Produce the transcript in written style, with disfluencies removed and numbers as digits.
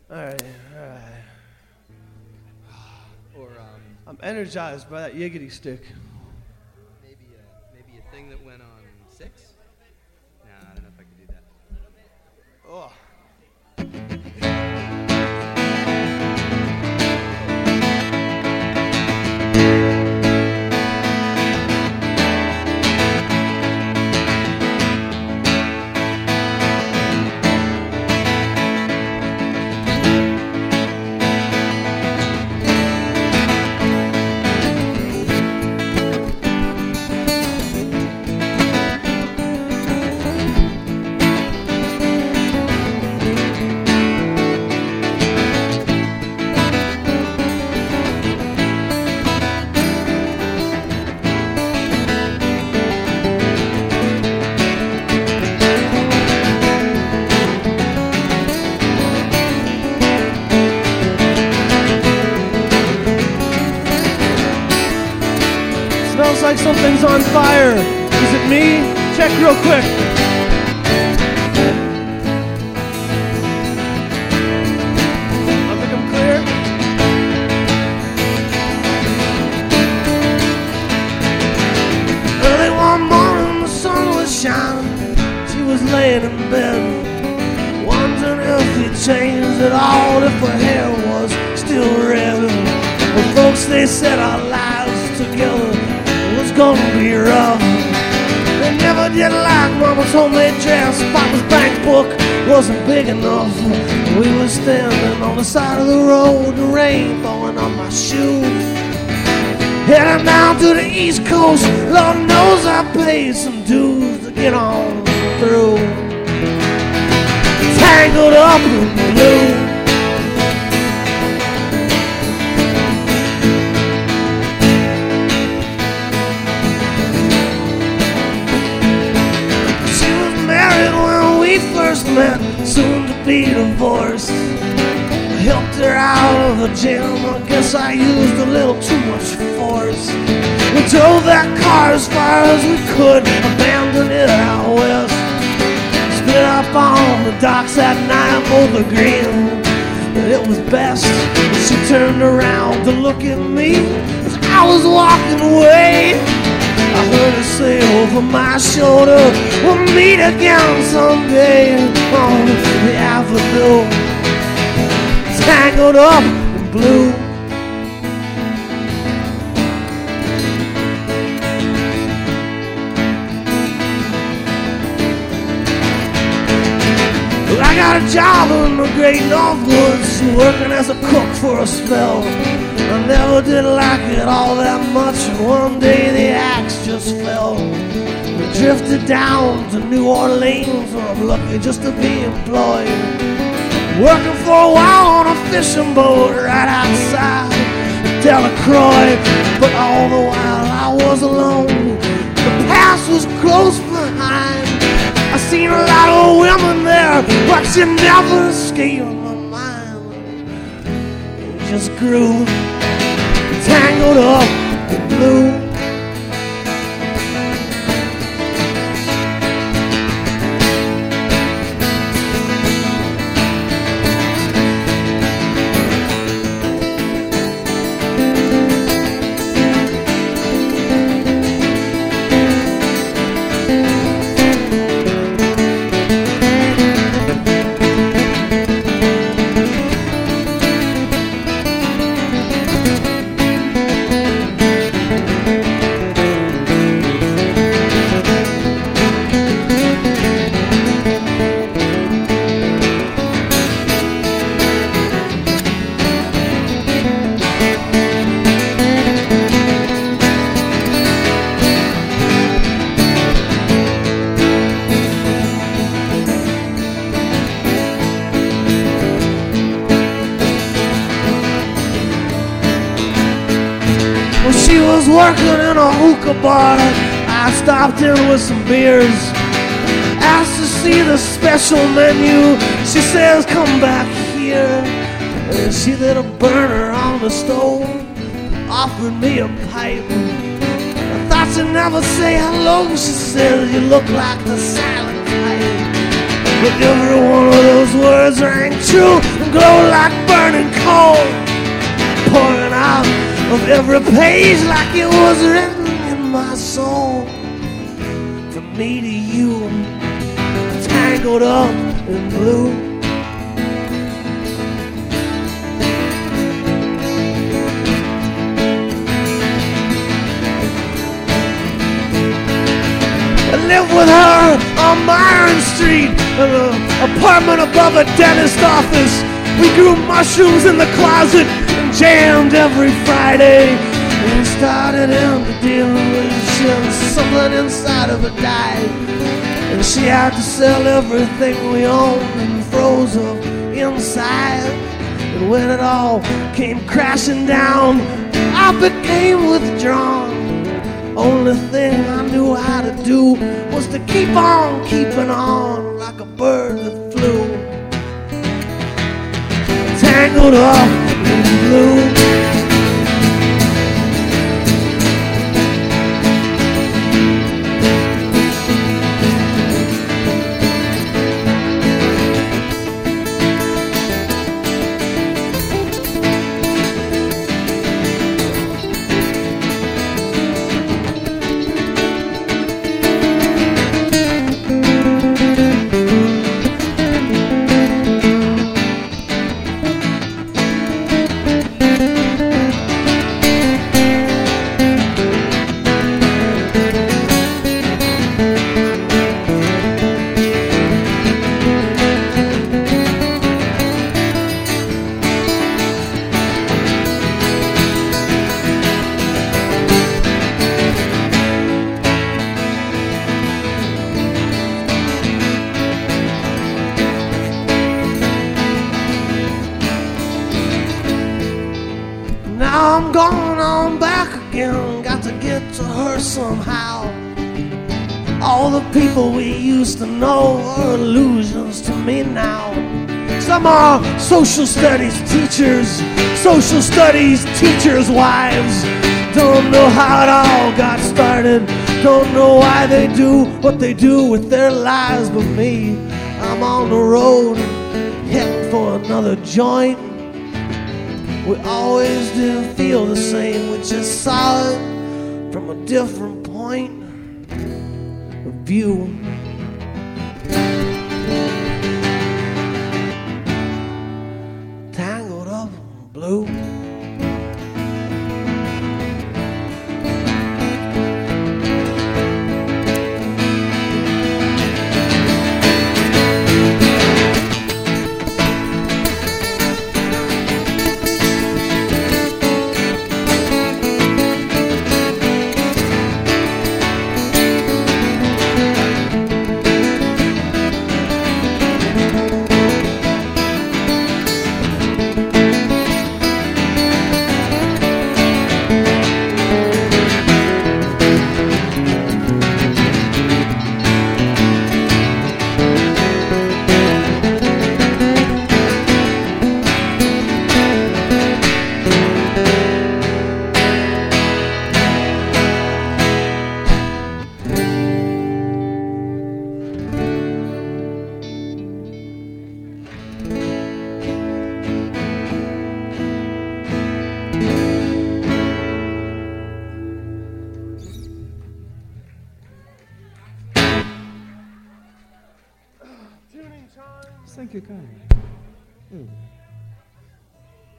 All right. Or I'm energized by that yiggity stick. maybe a thing that went on 6? Nah, I don't know if I could do that. Oh. Smells like something's on fire. Is it me? Check real quick. I think I'm clear. Early one morning, the sun was shining. She was laying in bed, wondering if it changed at all, if her hair was still red. Well, folks, they said our lives together was gonna be rough. They never did like Mama's homemade dress. Papa's bank book wasn't big enough. We were standing on the side of the road, the rain falling on my shoes. Heading down to the East Coast, Lord knows I paid some dues to get on through. Tangled up in blue. First met, soon to be divorced. I helped her out of the gym. I guess I used a little too much force. We drove that car as far as we could, abandoned it out west. Split up on the docks that night, both agreeing that it was best. She turned around to look at me as I was walking away. I heard her say over my shoulder, we'll meet again someday on the avenue, tangled up in blue. Well, I got a job in the great Northwoods, working as a cook for a spell. I never did like it all that much, and one day the axe just fell. We drifted down to New Orleans, where I'm lucky just to be employed. Working for a while on a fishing boat right outside Delacroix, but all the while I was alone. The past was close behind. I seen a lot of women there, but you never escaped my mind. It just grew. Tangled up in blue. She was working in a hookah bar. I stopped in with some beers, asked to see the special menu. She says, come back here. And she lit a burner on the stove, offered me a pipe. I thought she'd never say hello. She said, you look like the silent type. But every one of those words rang true and glowed like burning coal, pouring out of every page like it was written in my soul. From me to you, tangled up in blue. I lived with her on Myron Street, in an apartment above a dentist office. We grew mushrooms in the closet and jammed every Friday. We started into delusions, something inside of her died, and she had to sell everything we owned and froze up inside. And when it all came crashing down, I became withdrawn. Only thing I knew how to do was to keep on keeping on like a bird that flew, tangled up in blue. Now I'm going on back again, got to get to her somehow. All the people we used to know are illusions to me now. Some are social studies teachers wives. Don't know how it all got started, don't know why they do what they do with their lives. But me, I'm on the road, heading for another joint. We always did feel the same, we just saw it from a different point of view. Tangled up in blue. Thank you kindly.